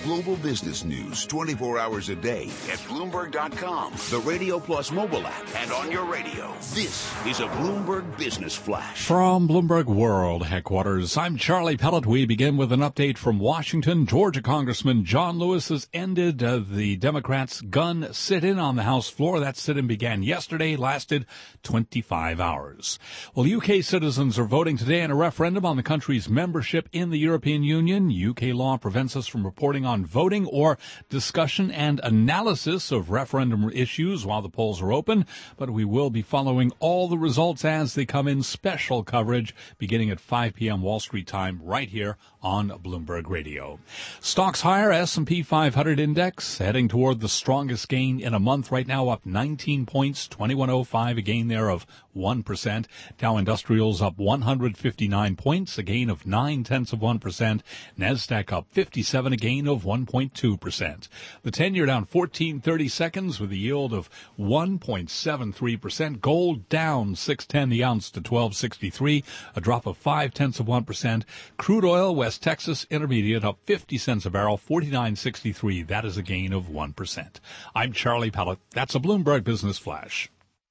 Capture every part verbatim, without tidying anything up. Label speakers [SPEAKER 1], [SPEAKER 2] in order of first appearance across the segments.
[SPEAKER 1] global business news twenty-four hours a day at Bloomberg dot com, the Radio Plus mobile app, and on your radio. This is a Bloomberg Business Flash.
[SPEAKER 2] From Bloomberg World Headquarters, I'm Charlie Pellet. We begin with an update from Washington. Georgia Congressman John Lewis has ended uh, the Democrats' gun sit-in on the House floor. That sit-in began yesterday, lasted twenty-five hours. Well, U K citizens are voting today in a referendum on the country's membership in the European Union. U K law prevents us from reporting on voting or discussion and analysis of referendum issues while the polls are open, but we will be following all the results as they come in. Special coverage beginning at five p.m. Wall Street time right here on Bloomberg Radio. Stocks higher, S and P five hundred index heading toward the strongest gain in a month right now, up nineteen points, twenty-one oh five, a gain there of one percent. Dow Industrials up one hundred fifty-nine points, a gain of nine tenths of one percent. Nasdaq up fifty-seven, a gain of one point two percent. The ten-year down fourteen thirty seconds with a yield of one point seven three percent. Gold down six ten the ounce to twelve sixty-three, a drop of five tenths of one percent. Crude oil, West Texas Intermediate up fifty cents a barrel, forty-nine sixty-three. That is a gain of one percent. I'm Charlie Pellet. That's a Bloomberg Business Flash.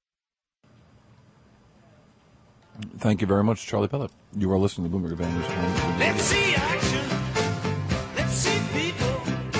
[SPEAKER 3] Thank you very much, Charlie Pellet. You are listening to Bloomberg Advantage.
[SPEAKER 4] Let's see action. Let's see people.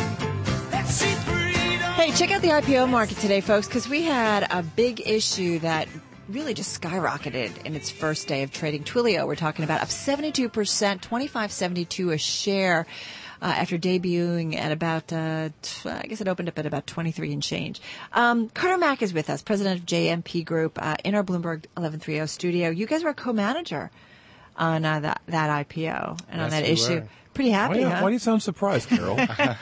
[SPEAKER 4] Let's see freedom.
[SPEAKER 5] Hey, check out the I P O market today, folks, because we had a big issue that really just skyrocketed in its first day of trading. Twilio, we're talking about, up seventy-two percent, twenty-five seventy-two a share. Uh, after debuting at about, uh, t- I guess it opened up at about twenty-three and change. Um, Carter Mack is with us, president of J M P Group, uh, in our Bloomberg eleven thirty studio. You guys were a co-manager on uh, that, that I P O and
[SPEAKER 6] yes,
[SPEAKER 5] on that
[SPEAKER 6] we
[SPEAKER 5] issue.
[SPEAKER 6] Were.
[SPEAKER 5] Pretty happy,
[SPEAKER 3] why,
[SPEAKER 5] huh?
[SPEAKER 3] Why do you sound surprised, Carol?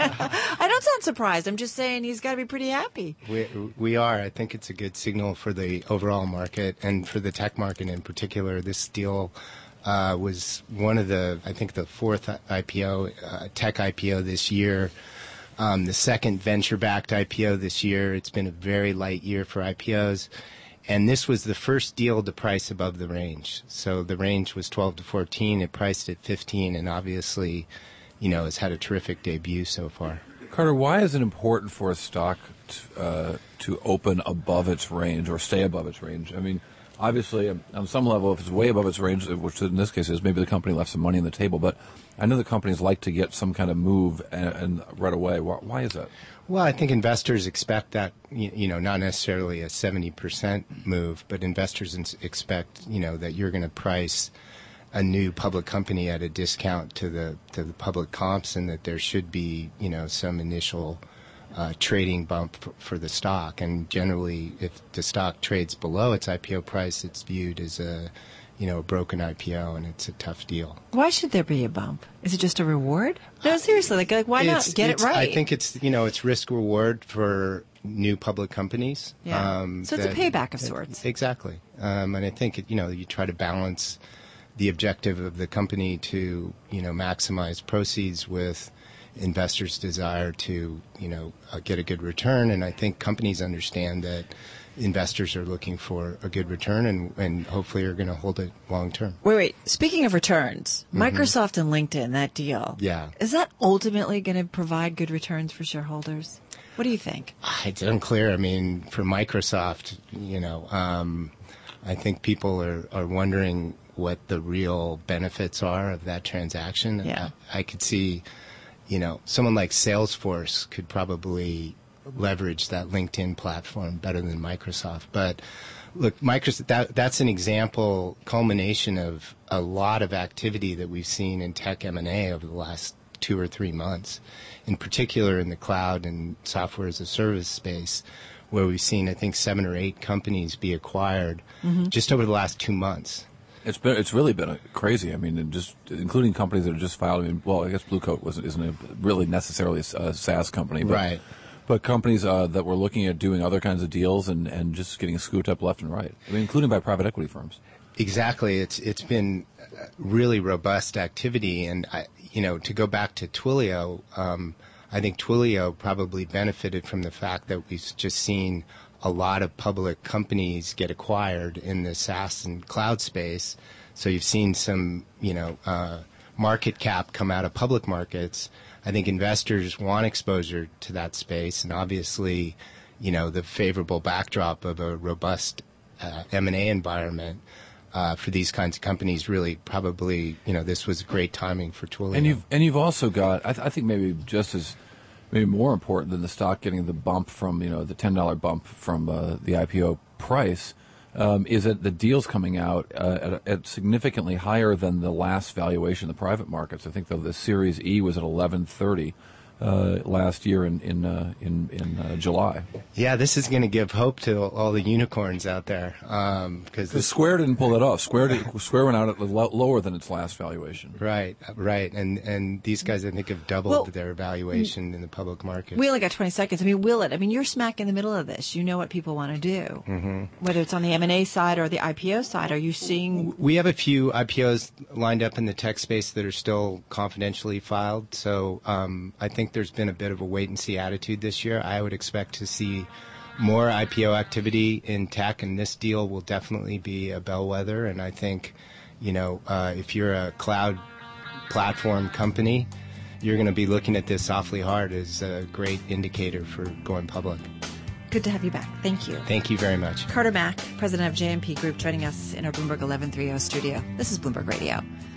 [SPEAKER 5] I don't sound surprised. I'm just saying he's got to be pretty happy.
[SPEAKER 6] We, we are. I think it's a good signal for the overall market and for the tech market in particular. This deal Uh, was one of the, I think, the fourth I P O, uh, tech I P O this year, um, the second venture-backed I P O this year. It's been a very light year for I P Os, and this was the first deal to price above the range. So the range was twelve to fourteen. It priced at fifteen, and obviously, you know, has had a terrific debut so far.
[SPEAKER 3] Carter, why is it important for a stock to, uh, to open above its range or stay above its range? I mean, obviously, on some level, if it's way above its range, which in this case is, maybe the company left some money on the table. But I know the companies like to get some kind of move and, and right away. Why, why is that?
[SPEAKER 6] Well, I think investors expect that, you, you know, not necessarily a seventy percent move, but investors expect, you know, that you're going to price a new public company at a discount to the to the public comps, and that there should be, you know, some initial Uh, trading bump for, for the stock. And generally, if the stock trades below its I P O price, it's viewed as a, you know, a broken I P O, and it's a tough deal.
[SPEAKER 5] Why should there be a bump? Is it just a reward? No, seriously, like, like why
[SPEAKER 6] It's-
[SPEAKER 5] not get it
[SPEAKER 6] it's-
[SPEAKER 5] right?
[SPEAKER 6] I think it's, you know, it's risk reward for new public companies.
[SPEAKER 5] Yeah.
[SPEAKER 6] Um,
[SPEAKER 5] So it's a
[SPEAKER 6] that-
[SPEAKER 5] payback of
[SPEAKER 6] that-
[SPEAKER 5] sorts.
[SPEAKER 6] Exactly. Um, and I think, it, you know, you try to balance the objective of the company to, you know, maximize proceeds with investors' desire to, you know, uh, get a good return. And I think companies understand that investors are looking for a good return, and, and hopefully are going to hold it long term.
[SPEAKER 5] Wait, wait. Speaking of returns,
[SPEAKER 6] Mm-hmm.
[SPEAKER 5] Microsoft and LinkedIn, that deal.
[SPEAKER 6] Yeah.
[SPEAKER 5] Is that ultimately going to provide good returns for shareholders? What do you think?
[SPEAKER 6] It's unclear. I mean, for Microsoft, you know, um, I think people are, are wondering what the real benefits are of that transaction.
[SPEAKER 5] Yeah.
[SPEAKER 6] I, I could see, you know, someone like Salesforce could probably leverage that LinkedIn platform better than Microsoft. But look, Microsoft, that, that's an example, culmination of a lot of activity that we've seen in tech M and A over the last two or three months, in particular in the cloud and software as a service space, where we've seen, I think, seven or eight companies be acquired mm-hmm. just over the last two months.
[SPEAKER 3] It's been, it's really been a crazy. I mean, and just including companies that are just filed. I mean, well, I guess Blue Coat wasn't isn't a, really necessarily a, a SaaS company, but,
[SPEAKER 6] right?
[SPEAKER 3] But companies uh, that were looking at doing other kinds of deals and, and just getting scooped up left and right. I mean, including by private equity firms.
[SPEAKER 6] Exactly. It's it's been really robust activity, and I, you know, to go back to Twilio, um, I think Twilio probably benefited from the fact that we've just seen a lot of public companies get acquired in the SaaS and cloud space. So you've seen some, you know, uh, market cap come out of public markets, I think investors want exposure to that space, and obviously, you know, the favorable backdrop of a robust uh, M and A environment uh, for these kinds of companies really probably, you know, this was great timing for Twilio.
[SPEAKER 3] And you've and you've also got, I, th- I think maybe just as maybe more important than the stock getting the bump from, you know, the ten dollar bump from uh, the I P O price, um, is that the deals coming out uh, at, at significantly higher than the last valuation in the private markets. I think the, the Series E was at eleven thirty. Uh, last year in in uh, in, in uh, July.
[SPEAKER 6] Yeah, this is going to give hope to all the unicorns out there. Um, because
[SPEAKER 3] Square didn't pull it off. Square did, Square went out at lo- lower than its last valuation.
[SPEAKER 6] Right, right, and and these guys I think have doubled
[SPEAKER 5] Well,
[SPEAKER 6] their valuation in the public market.
[SPEAKER 5] We only got twenty seconds. I mean, will it? I mean, you're smack in the middle of this. You know what people want to do. Mm-hmm. Whether it's on the M and A side or the I P O side, are you seeing...
[SPEAKER 6] We have a few I P Os lined up in the tech space that are still confidentially filed, so um, I think there's been a bit of a wait-and-see attitude this year. I would expect to see more I P O activity in tech, and this deal will definitely be a bellwether, and I think, you know, uh, if you're a cloud platform company, you're going to be looking at this awfully hard as a great indicator for going public.
[SPEAKER 5] Good to have you back. Thank you.
[SPEAKER 6] Thank you very much.
[SPEAKER 5] Carter Mack, president of J M P Group, joining us in our Bloomberg eleven thirty studio. This is Bloomberg Radio.